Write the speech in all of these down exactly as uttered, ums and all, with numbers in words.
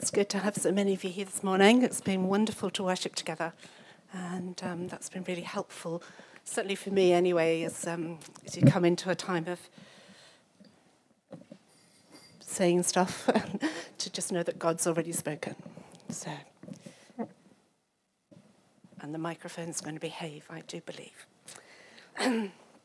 It's good to have so many of you here this morning. It's been wonderful to worship together, and um, that's been really helpful, certainly for me anyway, as, um, as you come into a time of saying stuff, to just know that God's already spoken. So, and the microphone's going to behave, I do believe.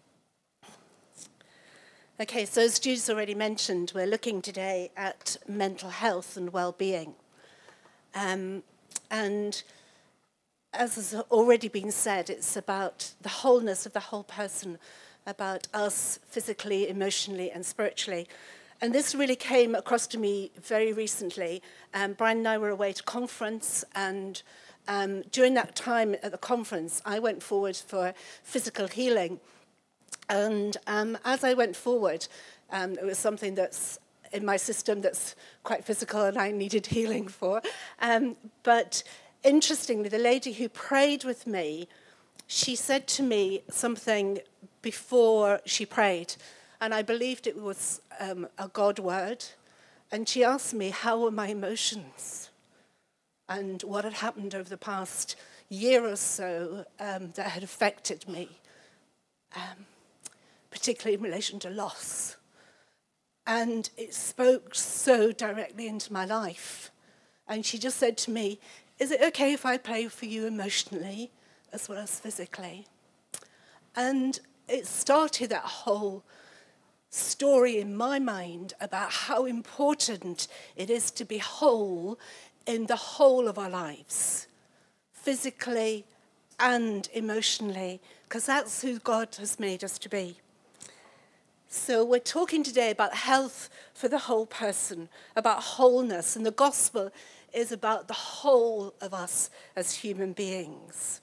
Okay, so as Jude's already mentioned, we're looking today at mental health and well-being. Um, and as has already been said, it's about the wholeness of the whole person, about us physically, emotionally, and spiritually. And this really came across to me very recently. Um, Brian and I were away at a conference, and um, during that time at the conference, I went forward for physical healing. And um, as I went forward, um, it was something that's in my system that's quite physical and I needed healing for. Um, but interestingly, the lady who prayed with me, she said to me something before she prayed, and I believed it was um, a God word. And she asked me, how were my emotions? And what had happened over the past year or so um, that had affected me. Um, particularly in relation to loss. And it spoke so directly into my life. And she just said to me, is it okay if I pray for you emotionally as well as physically? And it started that whole story in my mind about how important it is to be whole in the whole of our lives, physically and emotionally, because that's who God has made us to be. So we're talking today about health for the whole person, about wholeness, and the gospel is about the whole of us as human beings.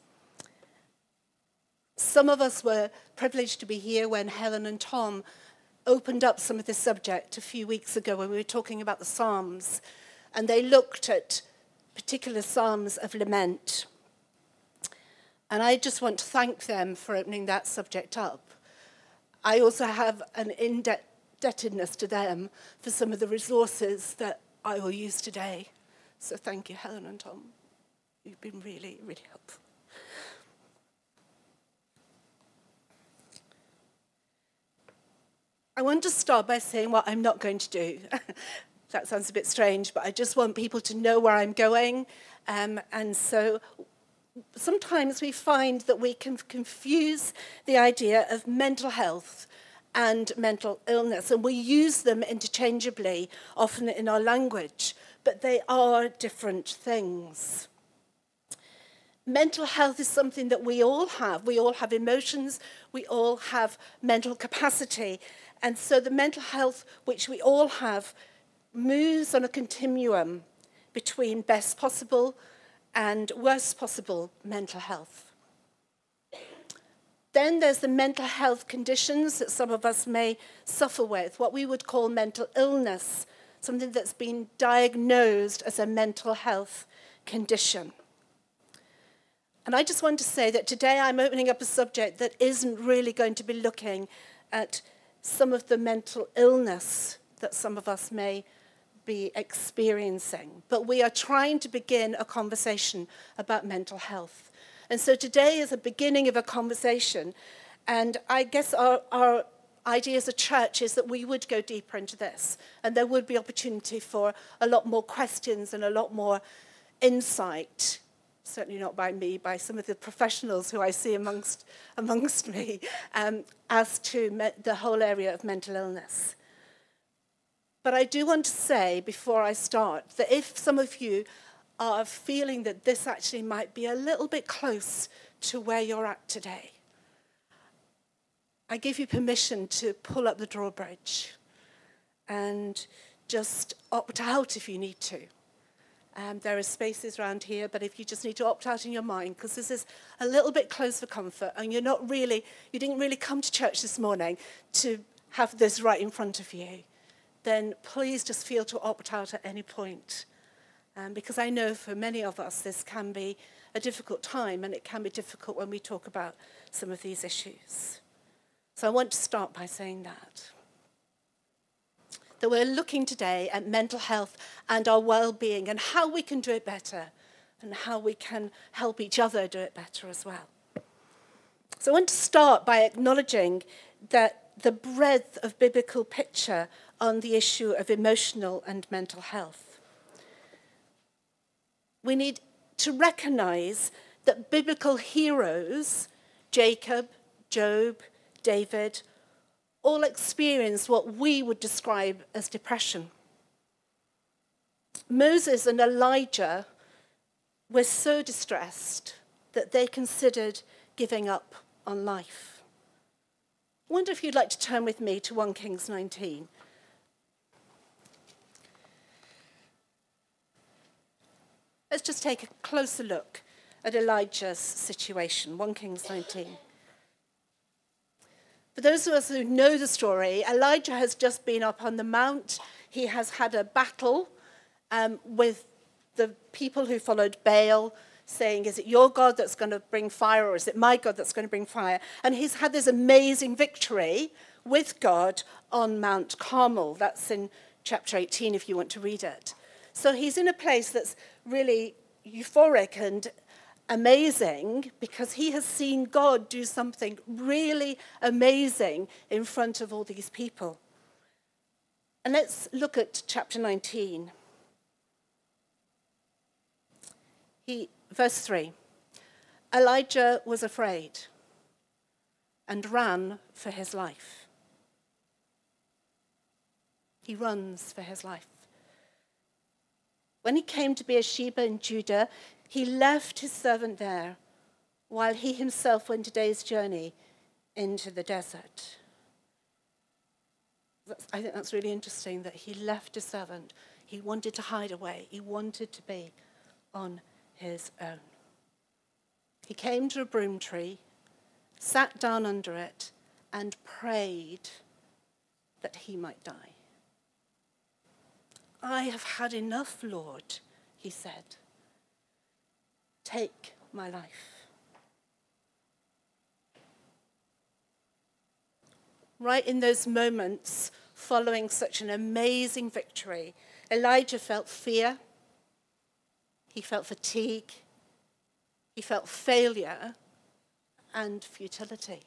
Some of us were privileged to be here when Helen and Tom opened up some of this subject a few weeks ago when we were talking about the Psalms, and they looked at particular Psalms of lament. And I just want to thank them for opening that subject up. I also have an indebtedness to them for some of the resources that I will use today. So thank you, Helen and Tom. You've been really, really helpful. I want to start by saying what I'm not going to do. That sounds a bit strange, but I just want people to know where I'm going. Um, and so sometimes we find that we can confuse the idea of mental health and mental illness, and we use them interchangeably, often in our language, but they are different things. Mental health is something that we all have. We all have emotions, we all have mental capacity, and so the mental health which we all have moves on a continuum between best possible and worst possible mental health. Then there's the mental health conditions that some of us may suffer with, what we would call mental illness, something that's been diagnosed as a mental health condition. And I just want to say that today I'm opening up a subject that isn't really going to be looking at some of the mental illness that some of us may be experiencing, but we are trying to begin a conversation about mental health. And so today is a beginning of a conversation, and I guess our, our idea as a church is that we would go deeper into this, and there would be opportunity for a lot more questions and a lot more insight, certainly not by me, by some of the professionals who I see amongst, amongst me, um, as to me- the whole area of mental illness. But I do want to say, before I start, that if some of you are feeling that this actually might be a little bit close to where you're at today, I give you permission to pull up the drawbridge and just opt out if you need to. Um, there are spaces around here, but if you just need to opt out in your mind, because this is a little bit close for comfort, and you're not really, you didn't really come to church this morning to have this right in front of you, then please just feel to opt out at any point. Um, because I know for many of us this can be a difficult time, and it can be difficult when we talk about some of these issues. So I want to start by saying that. that we're looking today at mental health and our well-being and how we can do it better and how we can help each other do it better as well. So I want to start by acknowledging that the breadth of biblical picture on the issue of emotional and mental health. We need to recognize that biblical heroes, Jacob, Job, David, all experienced what we would describe as depression. Moses and Elijah were so distressed that they considered giving up on life. I wonder if you'd like to turn with me to First Kings nineteen. Let's just take a closer look at Elijah's situation, First Kings nineteen. For those of us who know the story, Elijah has just been up on the mount. He has had a battle um, with the people who followed Baal, saying, is it your God that's going to bring fire, or is it my God that's going to bring fire? And he's had this amazing victory with God on Mount Carmel. That's in chapter eighteen, if you want to read it. So he's in a place that's really euphoric and amazing because he has seen God do something really amazing in front of all these people. And let's look at chapter nineteen. He, verse three, Elijah was afraid and ran for his life. He runs for his life. When he came to Beersheba in Judah, he left his servant there while he himself went a day's journey into the desert. That's, I think that's really interesting that he left his servant. He wanted to hide away. He wanted to be on his own. He came to a broom tree, sat down under it, and prayed that he might die. I have had enough, Lord, he said. Take my life. Right in those moments following such an amazing victory, Elijah felt fear. He felt fatigue. He felt failure and futility.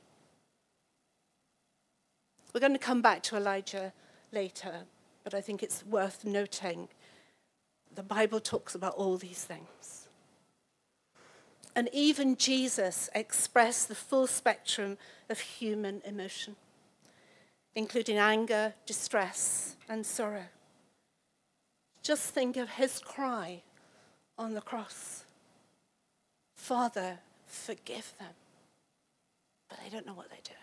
We're going to come back to Elijah later, but I think it's worth noting the Bible talks about all these things. And even Jesus expressed the full spectrum of human emotion, including anger, distress, and sorrow. Just think of his cry on the cross. Father, forgive them, but they don't know what they're doing.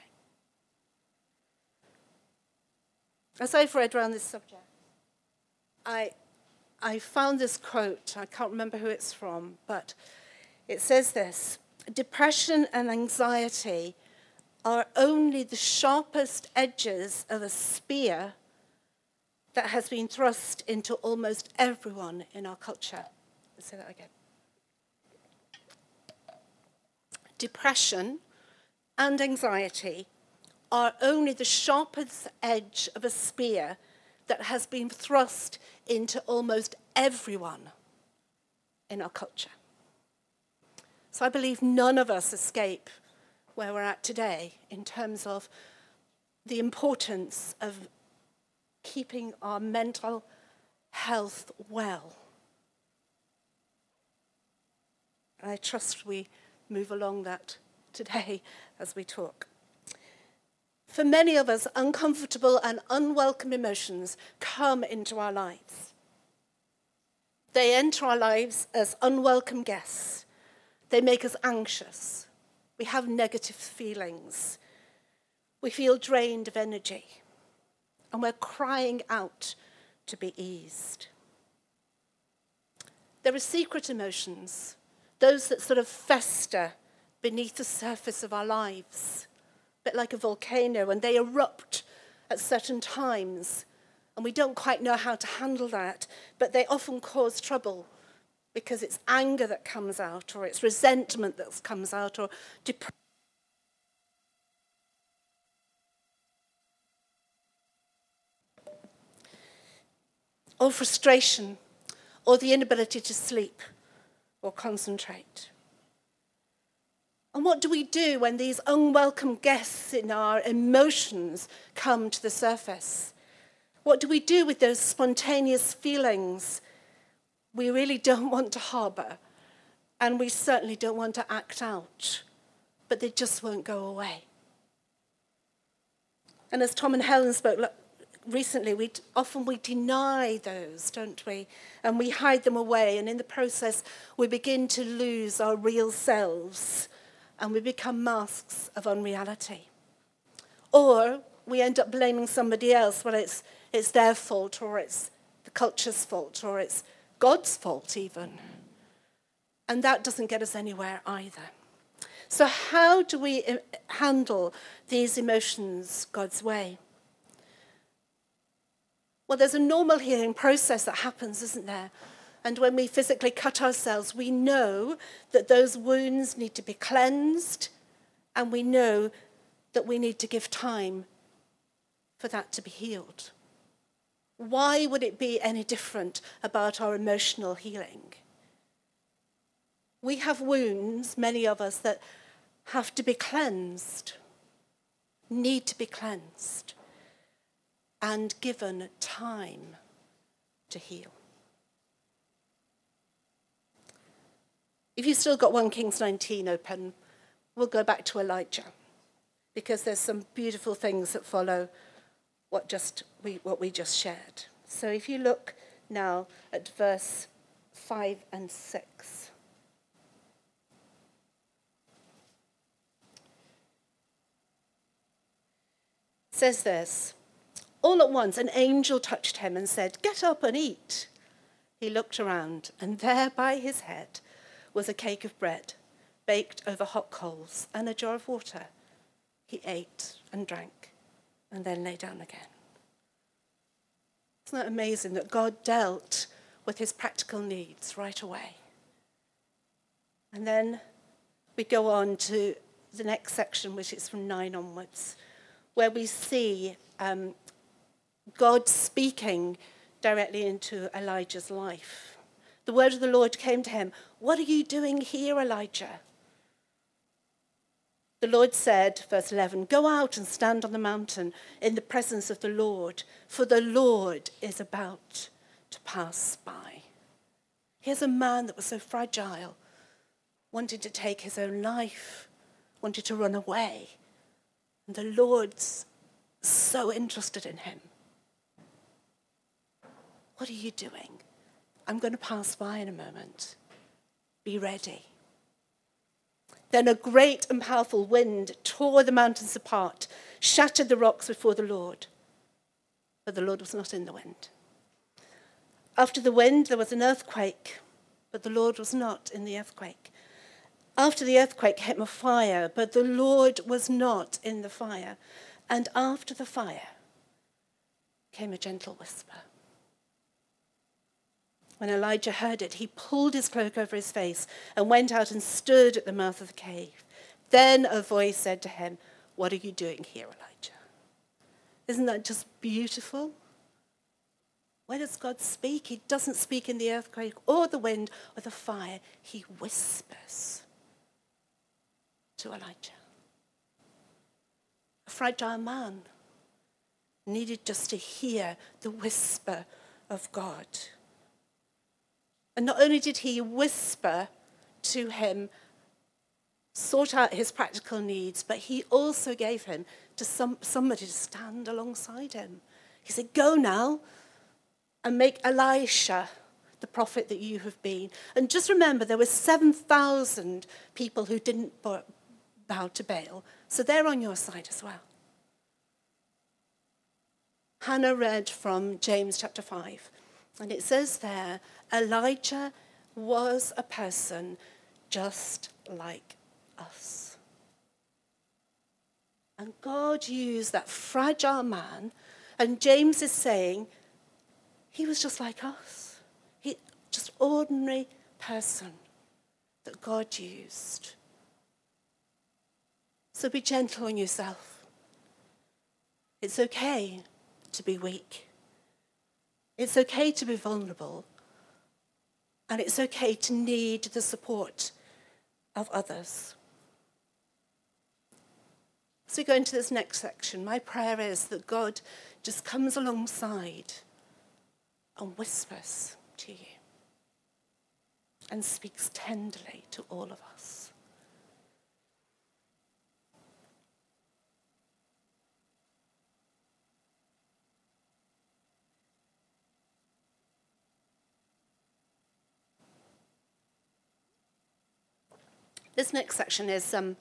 As I've read around this subject, I, I found this quote. I can't remember who it's from, but it says this: depression and anxiety are only the sharpest edges of a spear that has been thrust into almost everyone in our culture. Let's say that again. Depression and anxiety are only the sharpest edge of a spear that has been thrust into almost everyone in our culture. So I believe none of us escape where we're at today in terms of the importance of keeping our mental health well. And I trust we move along that today as we talk. For many of us, uncomfortable and unwelcome emotions come into our lives. They enter our lives as unwelcome guests. They make us anxious. We have negative feelings. We feel drained of energy. And we're crying out to be eased. There are secret emotions, those that sort of fester beneath the surface of our lives, a bit like a volcano, and they erupt at certain times, and we don't quite know how to handle that, but they often cause trouble because it's anger that comes out, or it's resentment that comes out, or depression. or frustration, or the inability to sleep or concentrate. And what do we do when these unwelcome guests in our emotions come to the surface? What do we do with those spontaneous feelings we really don't want to harbour, and we certainly don't want to act out, but they just won't go away? And as Tom and Helen spoke recently, we often we deny those, don't we? And we hide them away, and in the process, we begin to lose our real selves, and we become masks of unreality. Or we end up blaming somebody else, whether it's, it's their fault, or it's the culture's fault, or it's God's fault even. And that doesn't get us anywhere either. So how do we handle these emotions God's way? Well, there's a normal healing process that happens, isn't there? And when we physically cut ourselves, we know that those wounds need to be cleansed, and we know that we need to give time for that to be healed. Why would it be any different about our emotional healing? We have wounds, many of us, that have to be cleansed, need to be cleansed, and given time to heal. If you've still got First Kings nineteen open, we'll go back to Elijah, because there's some beautiful things that follow what just we what we just shared. So if you look now at verse five and six. It says this: all at once an angel touched him and said, "Get up and eat." He looked around, and there by his head was a cake of bread baked over hot coals and a jar of water. He ate and drank and then lay down again. Isn't that amazing that God dealt with his practical needs right away? And then we go on to the next section, which is from nine onwards, where we see um, God speaking directly into Elijah's life. The word of the Lord came to him, "What are you doing here, Elijah?" The Lord said, verse eleven, "Go out and stand on the mountain in the presence of the Lord, for the Lord is about to pass by." Here's a man that was so fragile, wanted to take his own life, wanted to run away. And the Lord's so interested in him. "What are you doing? I'm going to pass by in a moment. Be ready." Then a great and powerful wind tore the mountains apart, shattered the rocks before the Lord. But the Lord was not in the wind. After the wind, there was an earthquake, but the Lord was not in the earthquake. After the earthquake came a fire, but the Lord was not in the fire. And after the fire came a gentle whisper. When Elijah heard it, he pulled his cloak over his face and went out and stood at the mouth of the cave. Then a voice said to him, "What are you doing here, Elijah?" Isn't that just beautiful? Where does God speak? He doesn't speak in the earthquake or the wind or the fire. He whispers to Elijah. A fragile man needed just to hear the whisper of God. And not only did he whisper to him, sort out his practical needs, but he also gave him to some, somebody to stand alongside him. He said, "Go now and make Elisha the prophet that you have been." And just remember, there were seven thousand people who didn't bow to Baal, so they're on your side as well. Hannah read from James chapter five, and it says there, Elijah was a person just like us. And God used that fragile man, and James is saying he was just like us. He just ordinary person that God used. So be gentle on yourself. It's okay to be weak. It's okay to be vulnerable, and it's okay to need the support of others. As we go into this next section, my prayer is that God just comes alongside and whispers to you and speaks tenderly to all of us. This next section is um,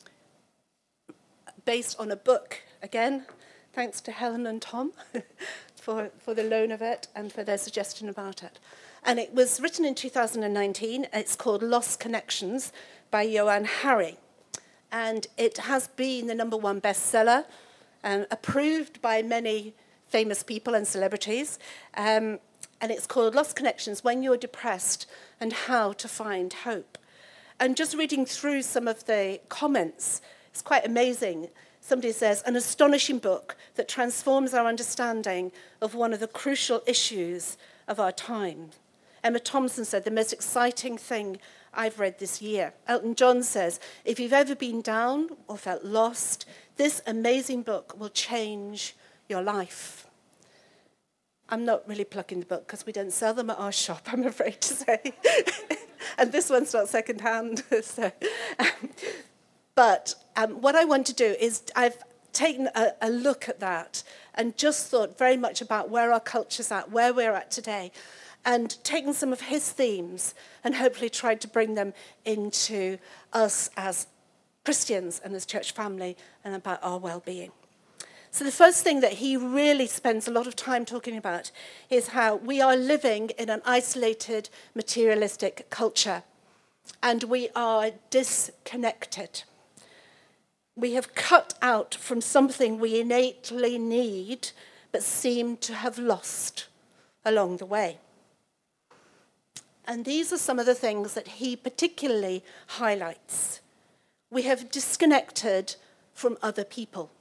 based on a book, again, thanks to Helen and Tom for, for the loan of it and for their suggestion about it. And it was written in two thousand nineteen. It's called Lost Connections by Johann Hari. And it has been the number one bestseller, um, approved by many famous people and celebrities. Um, and it's called Lost Connections, When You're Depressed and How to Find Hope. And just reading through some of the comments, it's quite amazing. Somebody says, an astonishing book that transforms our understanding of one of the crucial issues of our time. Emma Thompson said, the most exciting thing I've read this year. Elton John says, if you've ever been down or felt lost, this amazing book will change your life. I'm not really plugging the book because we don't sell them at our shop, I'm afraid to say. And this one's not secondhand. So, um, but um, what I want to do is I've taken a, a look at that and just thought very much about where our culture's at, where we're at today, and taken some of his themes and hopefully tried to bring them into us as Christians and as church family and about our well-being. So the first thing that he really spends a lot of time talking about is how we are living in an isolated, materialistic culture, and we are disconnected. We have cut out from something we innately need, but seem to have lost along the way. And these are some of the things that he particularly highlights. We have disconnected from other people.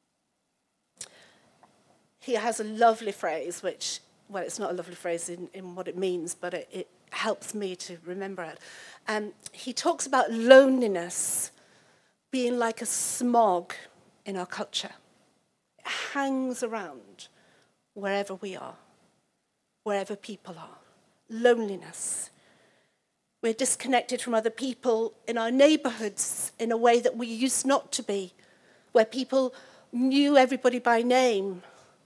He has a lovely phrase, which, well, it's not a lovely phrase in, in what it means, but it, it helps me to remember it. Um, he talks about loneliness being like a smog in our culture. It hangs around wherever we are, wherever people are. Loneliness. We're disconnected from other people in our neighborhoods in a way that we used not to be, where people knew everybody by name.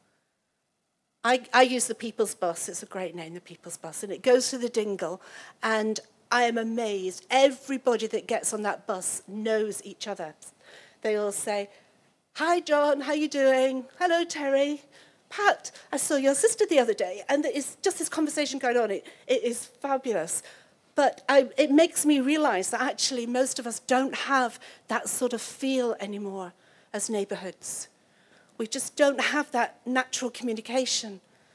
I, I use the People's Bus. It's a great name, the People's Bus. And it goes to the Dingle. And I am amazed. Everybody that gets on that bus knows each other. They all say, hi, John, how you doing? Hello, Terry. Pat, I saw your sister the other day. And it's just this conversation going on. It, it is fabulous. But I, it makes me realize that actually most of us don't have that sort of feel anymore as neighborhoods. We just don't have that natural communication.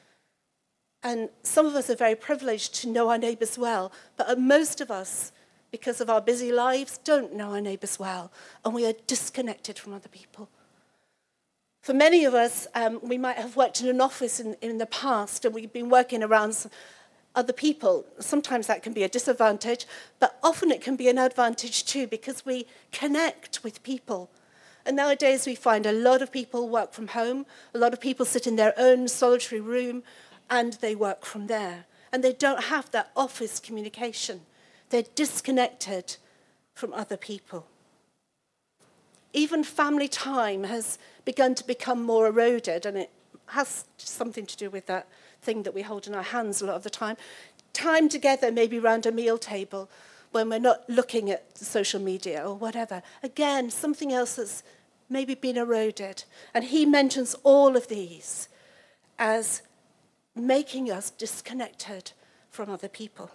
And some of us are very privileged to know our neighbours well, but most of us, because of our busy lives, don't know our neighbours well, and we are disconnected from other people. For many of us, um, we might have worked in an office in, in the past, and we've been working around some other people. Sometimes that can be a disadvantage, but often it can be an advantage too, because we connect with people. And nowadays we find a lot of people work from home, a lot of people sit in their own solitary room, and they work from there. And they don't have that office communication. They're disconnected from other people. Even family time has begun to become more eroded, and it has something to do with that thing that we hold in our hands a lot of the time. Time together, maybe around a meal table, when we're not looking at social media or whatever. Again, something else that's maybe been eroded. And he mentions all of these as making us disconnected from other people.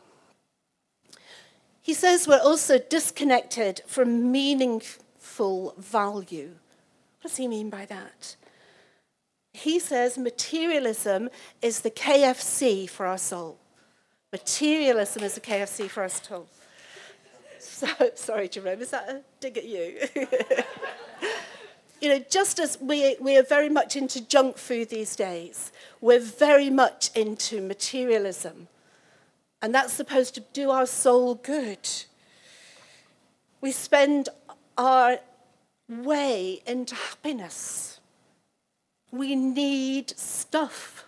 He says we're also disconnected from meaningful value. What does he mean by that? He says materialism is the K F C for our soul. Materialism is the K F C for our soul. So, sorry, Jerome, is that a dig at you? you know, just as we, we are very much into junk food these days, we're very much into materialism. And that's supposed to do our soul good. We spend our way into happiness. We need stuff.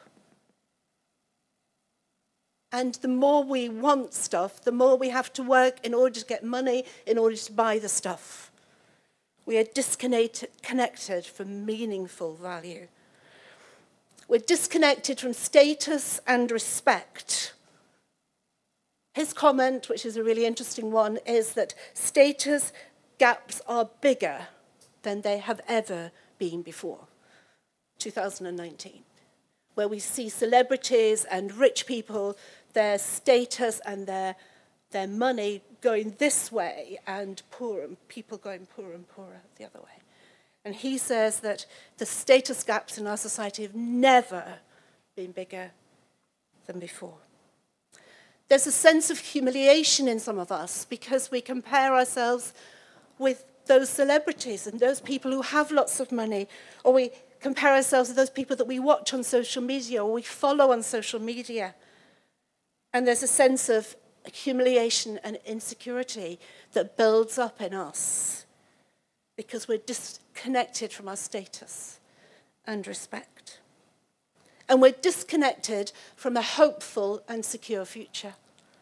And the more we want stuff, the more we have to work in order to get money, in order to buy the stuff. We are disconnected connected from meaningful value. We're disconnected from status and respect. His comment, which is a really interesting one, is that status gaps are bigger than they have ever been before. two thousand nineteen, where we see celebrities and rich people, their status and their, their money going this way, and poor and people going poorer and poorer the other way. And he says that the status gaps in our society have never been bigger than before. There's a sense of humiliation in some of us because we compare ourselves with those celebrities and those people who have lots of money, or we compare ourselves with those people that we watch on social media or we follow on social media. And there's a sense of humiliation and insecurity that builds up in us because we're disconnected from our status and respect. And we're disconnected from a hopeful and secure future.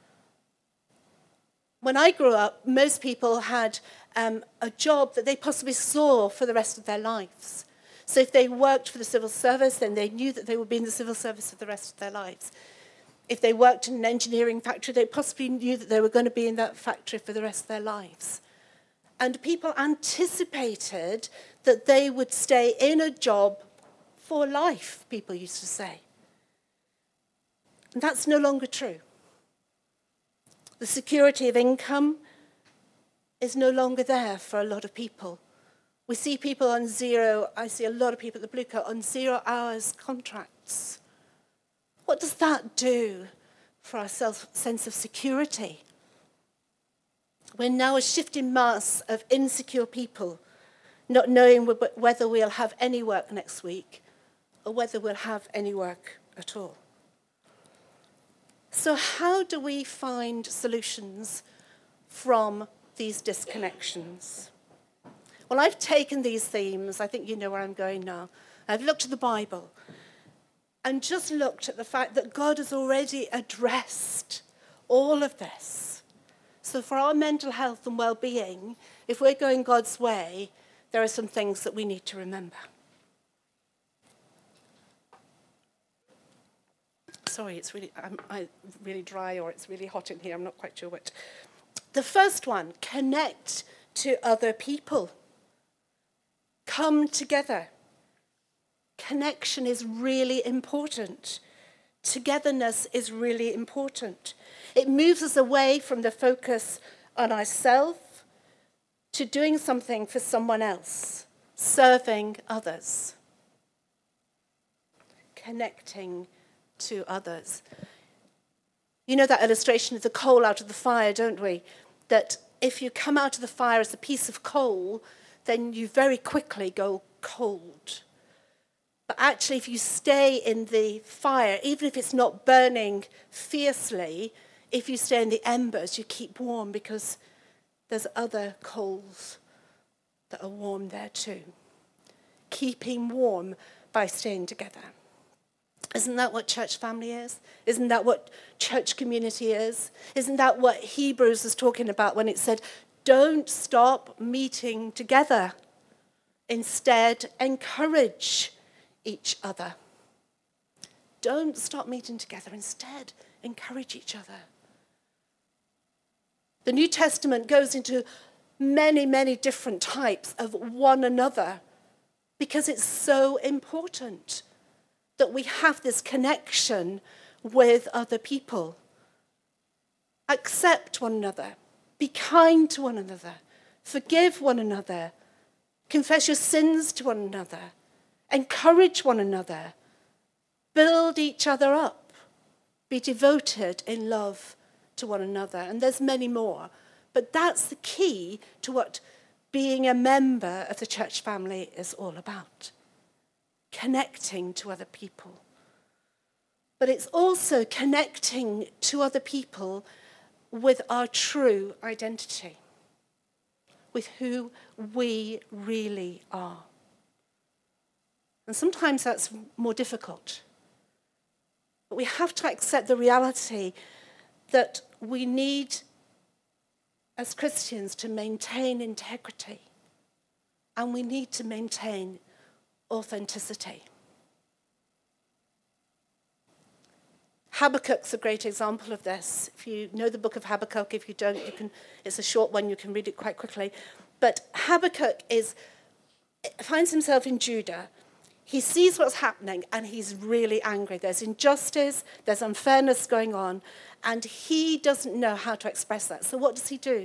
When I grew up, most people had um, a job that they possibly saw for the rest of their lives. So if they worked for the civil service, then they knew that they would be in the civil service for the rest of their lives. If they worked in an engineering factory, they possibly knew that they were going to be in that factory for the rest of their lives. And people anticipated that they would stay in a job for life, people used to say. And that's no longer true. The security of income is no longer there for a lot of people. We see people on zero, I see a lot of people at the Blue Coat on zero hours contracts. What does that do for our self, sense of security? We're now a shifting mass of insecure people, not knowing whether we'll have any work next week or whether we'll have any work at all. So how do we find solutions from these disconnections? Well, I've taken these themes, I think you know where I'm going now. I've looked at the Bible and just looked at the fact that God has already addressed all of this. So for our mental health and well-being, if we're going God's way, there are some things that we need to remember. Sorry, it's really, I'm, I'm really dry or it's really hot in here. I'm not quite sure what. The first one, connect to other people. Come together. Connection is really important. Togetherness is really important. It moves us away from the focus on ourselves to doing something for someone else, serving others, connecting to others. You know that illustration of the coal out of the fire, don't we? That if you come out of the fire as a piece of coal, then you very quickly go cold. But actually, if you stay in the fire, even if it's not burning fiercely, if you stay in the embers, you keep warm because there's other coals that are warm there too. Keeping warm by staying together. Isn't that what church family is? Isn't that what church community is? Isn't that what Hebrews was talking about when it said, don't stop meeting together. Instead, encourage each other. Don't stop meeting together. Instead, encourage each other. The New Testament goes into many, many different types of one another because it's so important that we have this connection with other people. Accept one another. Be kind to one another. Forgive one another. Confess your sins to one another. Encourage one another. Build each other up. Be devoted in love to one another. And there's many more. But that's the key to what being a member of the church family is all about. Connecting to other people. But it's also connecting to other people with our true identity, with who we really are. And sometimes that's more difficult. But we have to accept the reality that we need, as Christians, to maintain integrity. And we need to maintain authenticity. Habakkuk's a great example of this. If you know the book of Habakkuk, if you don't, you can. It's a short one, you can read it quite quickly. But Habakkuk is finds himself in Judah. He sees what's happening and he's really angry. There's injustice, there's unfairness going on, and he doesn't know how to express that. So what does he do?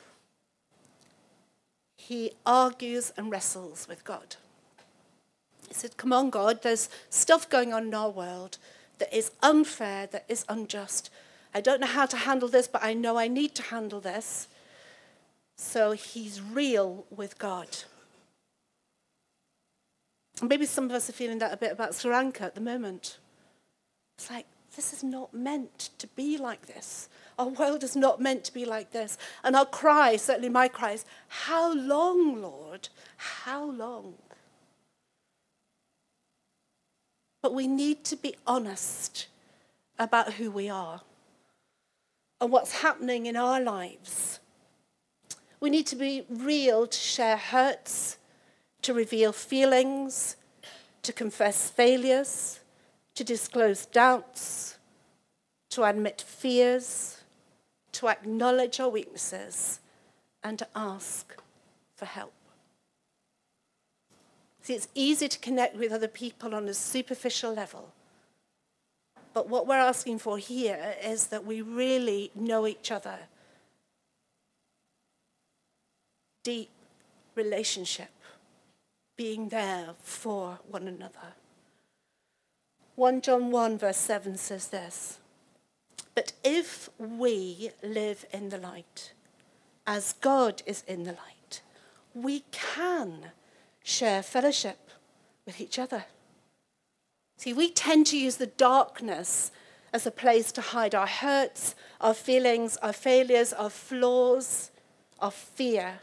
He argues and wrestles with God. He said, come on, God, there's stuff going on in our world that is unfair, that is unjust. I don't know how to handle this, but I know I need to handle this. So he's real with God. And maybe some of us are feeling that a bit about Sri Lanka at the moment. It's like, this is not meant to be like this. Our world is not meant to be like this. And our cry, certainly my cry, is, how long, Lord? How long? But we need to be honest about who we are and what's happening in our lives. We need to be real to share hurts, to reveal feelings, to confess failures, to disclose doubts, to admit fears, to acknowledge our weaknesses, and to ask for help. See, it's easy to connect with other people on a superficial level. But what we're asking for here is that we really know each other. Deep relationship, being there for one another. First John one verse seven says this, but if we live in the light, as God is in the light, we can share fellowship with each other. See, we tend to use the darkness as a place to hide our hurts, our feelings, our failures, our flaws, our fear.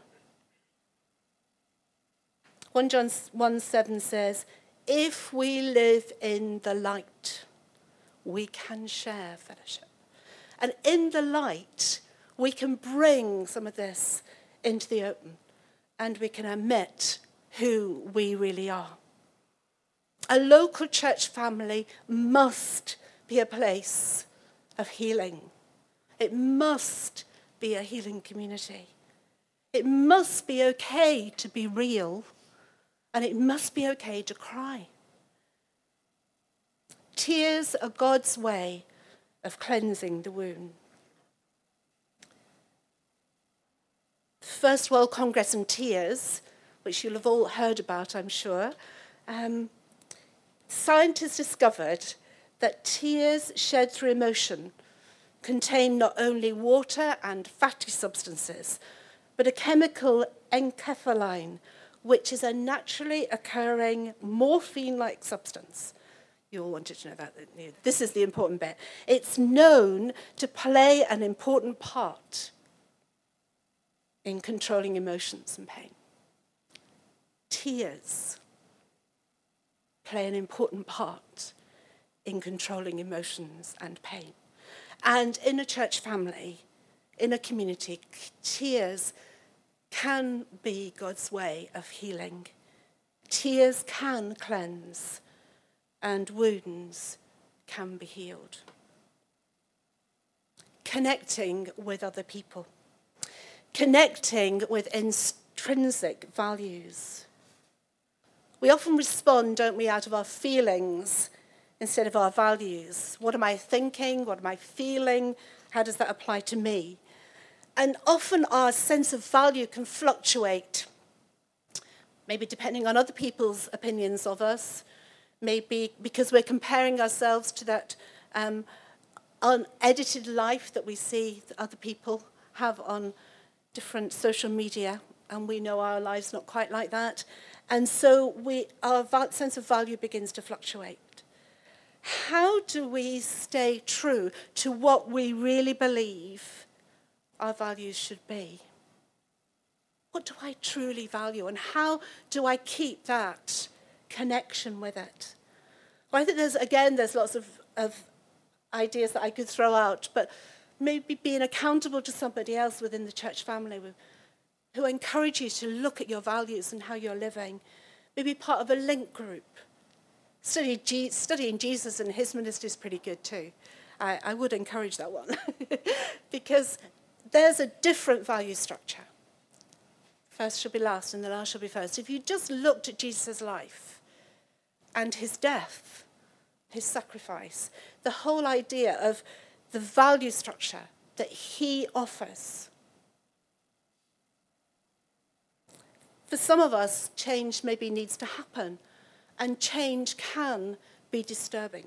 First John one seven says, if we live in the light, we can share fellowship. And in the light, we can bring some of this into the open, and we can admit who we really are. A local church family must be a place of healing. It must be a healing community. It must be okay to be real, and it must be okay to cry. Tears are God's way of cleansing the wound. First World Congress on Tears, which you'll have all heard about, I'm sure, um, scientists discovered that tears shed through emotion contain not only water and fatty substances, but a chemical enkephaline, which is a naturally occurring morphine-like substance. You all wanted to know that. This is the important bit. It's known to play an important part in controlling emotions and pain. Tears play an important part in controlling emotions and pain. And in a church family, in a community, tears can be God's way of healing. Tears can cleanse, and wounds can be healed. Connecting with other people. Connecting with intrinsic values. We often respond, don't we, out of our feelings instead of our values. What am I thinking? What am I feeling? How does that apply to me? And often our sense of value can fluctuate, maybe depending on other people's opinions of us, maybe because we're comparing ourselves to that um, unedited life that we see that other people have on different social media and we know our lives not quite like that. And so we, our va- sense of value begins to fluctuate. How do we stay true to what we really believe our values should be? What do I truly value, and how do I keep that connection with it? Well, I think there's, again, there's lots of, of ideas that I could throw out, but maybe being accountable to somebody else within the church family who encourage you to look at your values and how you're living. Maybe part of a link group. Study, G, studying Jesus and his ministry is pretty good too. I, I would encourage that one because there's a different value structure. First shall be last and the last shall be first. If you just looked at Jesus' life and his death, his sacrifice, the whole idea of the value structure that he offers. For some of us, change maybe needs to happen, and change can be disturbing.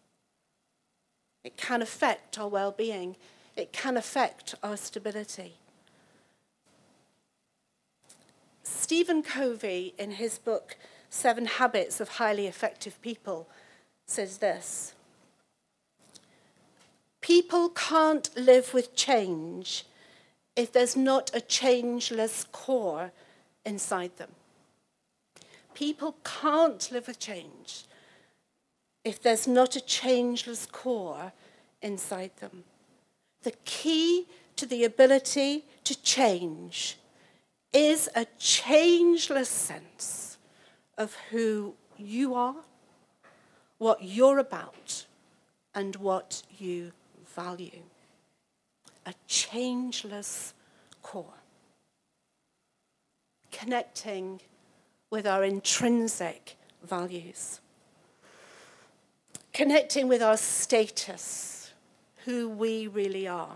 It can affect our well-being. It can affect our stability. Stephen Covey, in his book, Seven Habits of Highly Effective People, says this: people can't live with change if there's not a changeless core inside them. People can't live with change if there's not a changeless core inside them. The key to the ability to change is a changeless sense of who you are, what you're about, and what you value. A changeless core. Connecting with our intrinsic values. Connecting with our status, who we really are.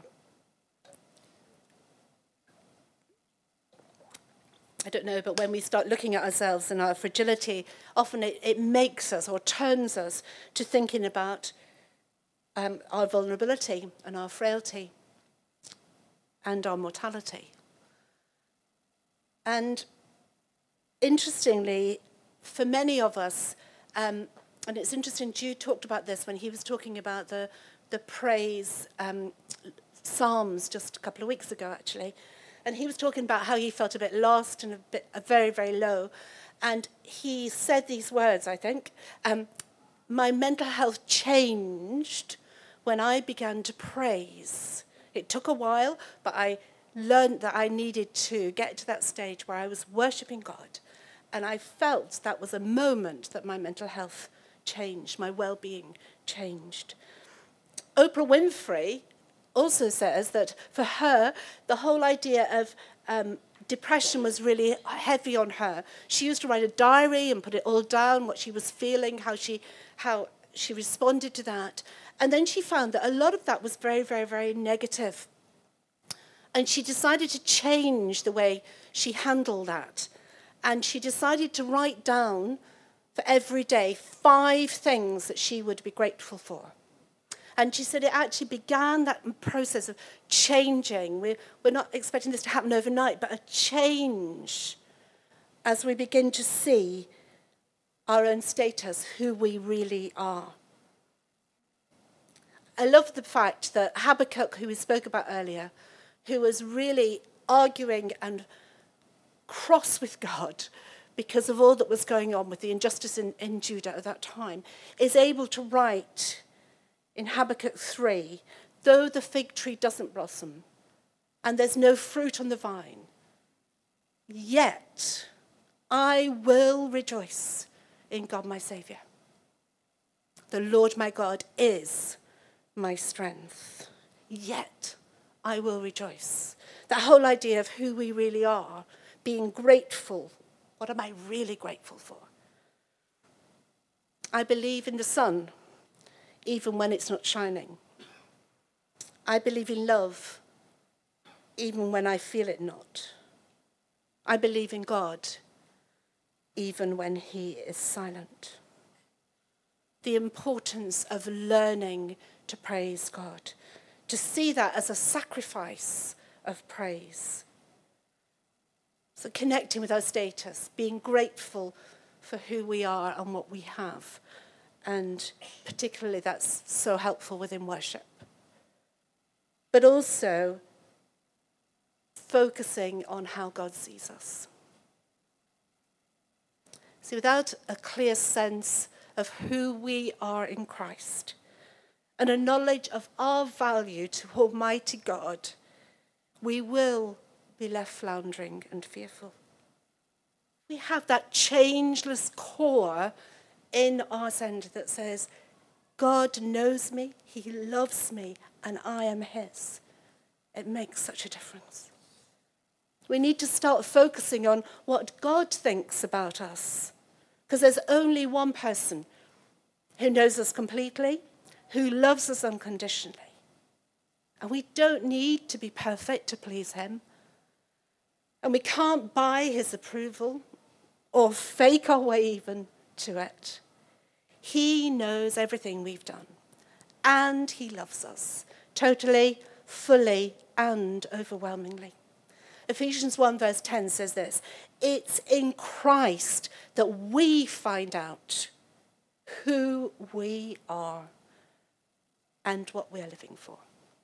I don't know, but when we start looking at ourselves and our fragility, often it, it makes us or turns us to thinking about um, our vulnerability and our frailty and our mortality. And interestingly, for many of us, um, and it's interesting, Jude talked about this when he was talking about the, the praise um, Psalms just a couple of weeks ago, actually. And he was talking about how he felt a bit lost and a bit a very, very low. And he said these words, I think, um, my mental health changed when I began to praise. It took a while, but I learned that I needed to get to that stage where I was worshipping God. And I felt that was a moment that my mental health changed, my well-being changed. Oprah Winfrey also says that for her, the whole idea of um, depression was really heavy on her. She used to write a diary and put it all down, what she was feeling, how she, how she responded to that. And then she found that a lot of that was very, very, very negative. And she decided to change the way she handled that. And she decided to write down for every day five things that she would be grateful for. And she said it actually began that process of changing. We're, we're not expecting this to happen overnight, but a change as we begin to see our own status, who we really are. I love the fact that Habakkuk, who we spoke about earlier, who was really arguing and cross with God because of all that was going on with the injustice in, in Judah at that time, is able to write in Habakkuk three, though the fig tree doesn't blossom and there's no fruit on the vine, yet I will rejoice in God my Saviour. The Lord my God is my strength, yet I will rejoice. That whole idea of who we really are, being grateful. What am I really grateful for? I believe in the sun, even when it's not shining. I believe in love, even when I feel it not. I believe in God, even when he is silent. The importance of learning to praise God, to see that as a sacrifice of praise. So connecting with our status, being grateful for who we are and what we have. And particularly that's so helpful within worship. But also focusing on how God sees us. See, without a clear sense of who we are in Christ and a knowledge of our value to Almighty God, we will be left floundering and fearful. We have that changeless core in our centre that says, God knows me, he loves me, and I am his. It makes such a difference. We need to start focusing on what God thinks about us. Because there's only one person who knows us completely, who loves us unconditionally. And we don't need to be perfect to please him. And we can't buy his approval or fake our way even to it. He knows everything we've done. And he loves us totally, fully, and overwhelmingly. Ephesians one verse ten says this, it's in Christ that we find out who we are and what we're living for.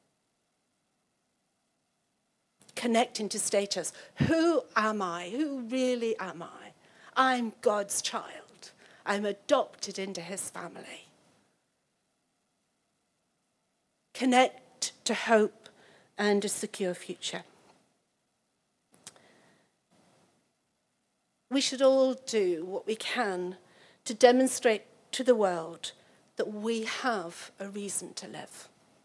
Connecting to status. Who am I? Who really am I? I'm God's child. I'm adopted into his family. Connect to hope and a secure future. We should all do what we can to demonstrate to the world that we have a reason to live.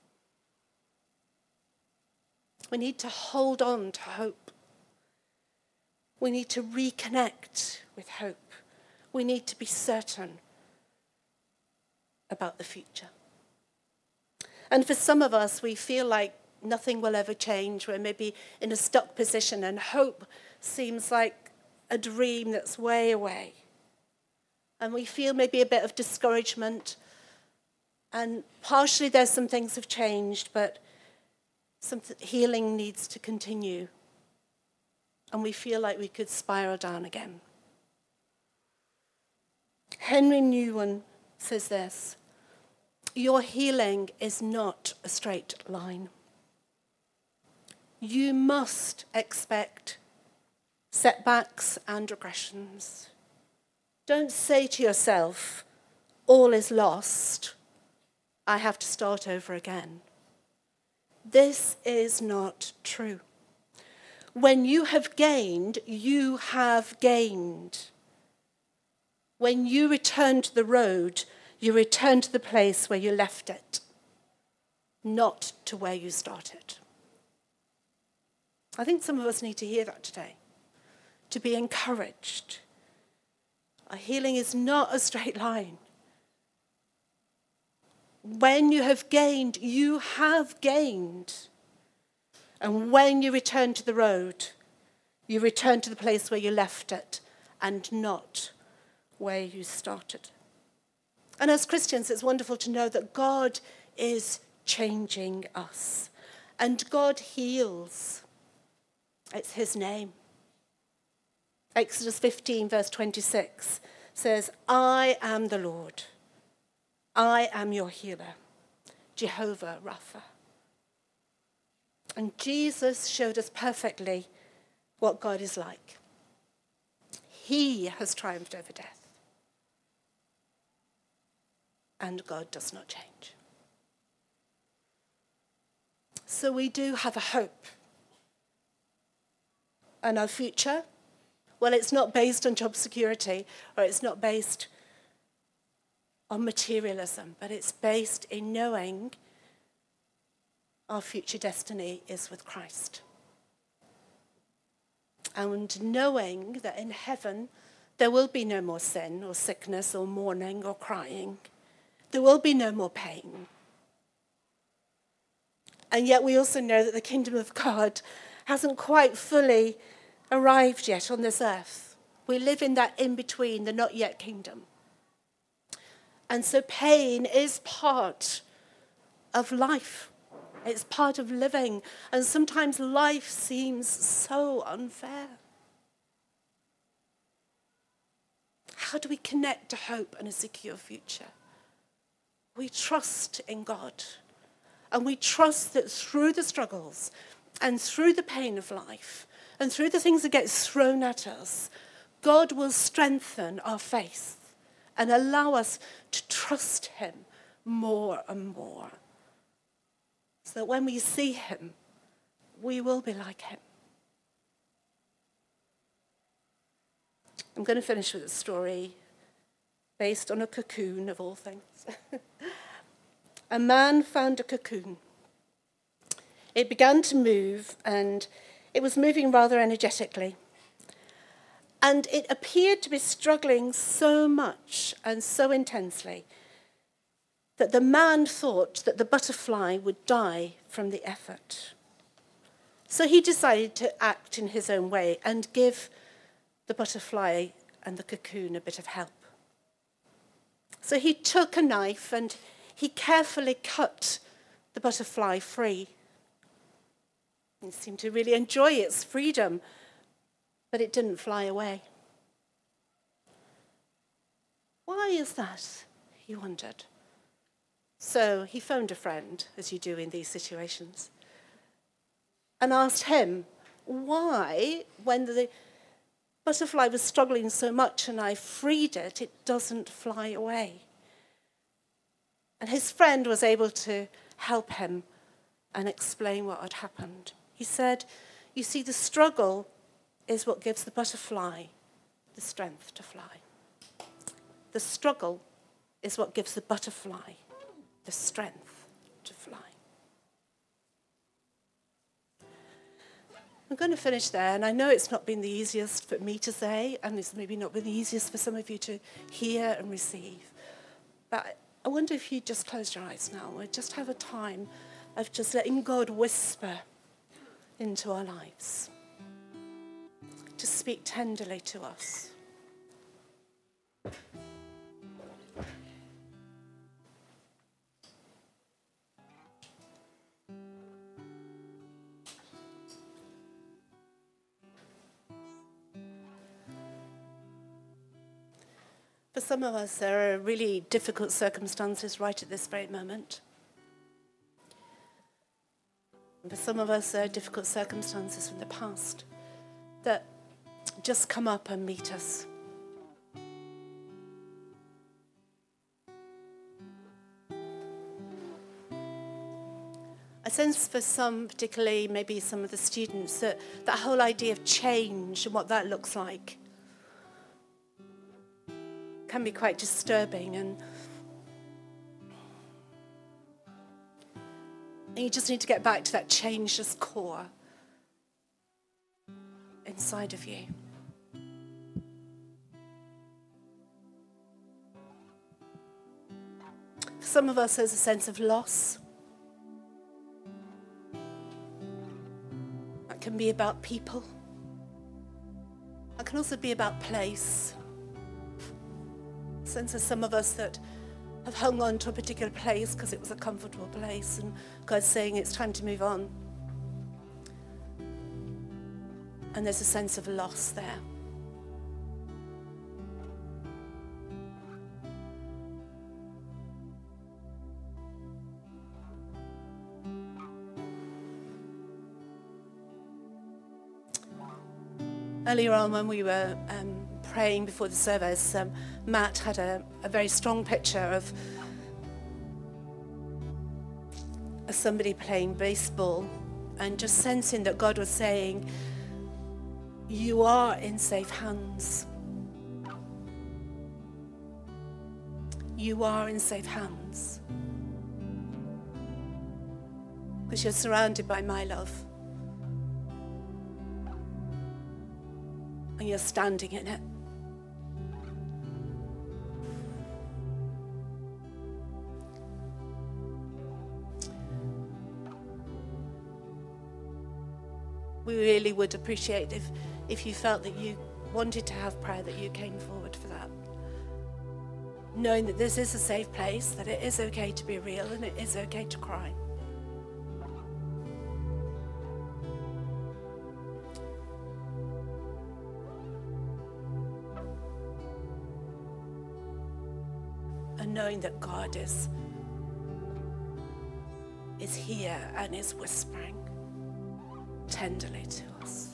We need to hold on to hope. We need to reconnect with hope. We need to be certain about the future. And for some of us, we feel like nothing will ever change. We're maybe in a stuck position and hope seems like a dream that's way away. And we feel maybe a bit of discouragement. And partially there's some things have changed, but some healing needs to continue. And we feel like we could spiral down again. Henry Nouwen says this, your healing is not a straight line. You must expect setbacks and regressions. Don't say to yourself, all is lost, I have to start over again. This is not true. When you have gained, you have gained. When you return to the road, you return to the place where you left it, not to where you started. I think some of us need to hear that today, to be encouraged. Our healing is not a straight line. When you have gained, you have gained. And when you return to the road, you return to the place where you left it and not where you started. And as Christians, it's wonderful to know that God is changing us. And God heals. It's his name. Exodus fifteen, verse twenty-six says, I am the Lord. I am your healer, Jehovah Rapha. And Jesus showed us perfectly what God is like. He has triumphed over death. And God does not change. So we do have a hope. And our future, well, it's not based on job security, or it's not based on materialism, but it's based in knowing our future destiny is with Christ. And knowing that in heaven there will be no more sin or sickness or mourning or crying. There will be no more pain. And yet we also know that the kingdom of God hasn't quite fully arrived yet on this earth. We live in that in-between, the not yet kingdom. And so pain is part of life. It's part of living. And sometimes life seems so unfair. How do we connect to hope and a secure future? We trust in God. And we trust that through the struggles and through the pain of life and through the things that get thrown at us, God will strengthen our faith and allow us to trust him more and more. So that when we see him, we will be like him. I'm going to finish with a story based on a cocoon of all things. A man found a cocoon. It began to move, and it was moving rather energetically. And it appeared to be struggling so much and so intensely that the man thought that the butterfly would die from the effort. So he decided to act in his own way and give the butterfly and the cocoon a bit of help. So he took a knife and he carefully cut the butterfly free. It seemed to really enjoy its freedom, but it didn't fly away. Why is that? He wondered. So he phoned a friend, as you do in these situations, and asked him why, when the butterfly was struggling so much and I freed it, it doesn't fly away. And his friend was able to help him and explain what had happened. He said, you see, the struggle is what gives the butterfly the strength to fly. The struggle is what gives the butterfly the strength to fly. I'm going to finish there, and I know it's not been the easiest for me to say, and it's maybe not been the easiest for some of you to hear and receive. But I wonder if you just close your eyes now and just have a time of just letting God whisper into our lives, to speak tenderly to us. For some of us, there are really difficult circumstances right at this very moment. And for some of us, there are difficult circumstances from the past that just come up and meet us. I sense for some, particularly maybe some of the students, that that whole idea of change and what that looks like can be quite disturbing, and, and you just need to get back to that changeless core inside of you. For some of us, there's a sense of loss. That can be about people. That can also be about place. Sense of some of us that have hung on to a particular place because it was a comfortable place, and God's saying it's time to move on. And there's a sense of loss there. Earlier on, when we were um, praying before the service, um, Matt had a, a very strong picture of, of somebody playing baseball and just sensing that God was saying, you are in safe hands. You are in safe hands. Because you're surrounded by my love. And you're standing in it. We really would appreciate if, if you felt that you wanted to have prayer, that you came forward for that. Knowing that this is a safe place, that it is okay to be real and it is okay to cry. and knowing that God is, is here and is whispering tenderly to us.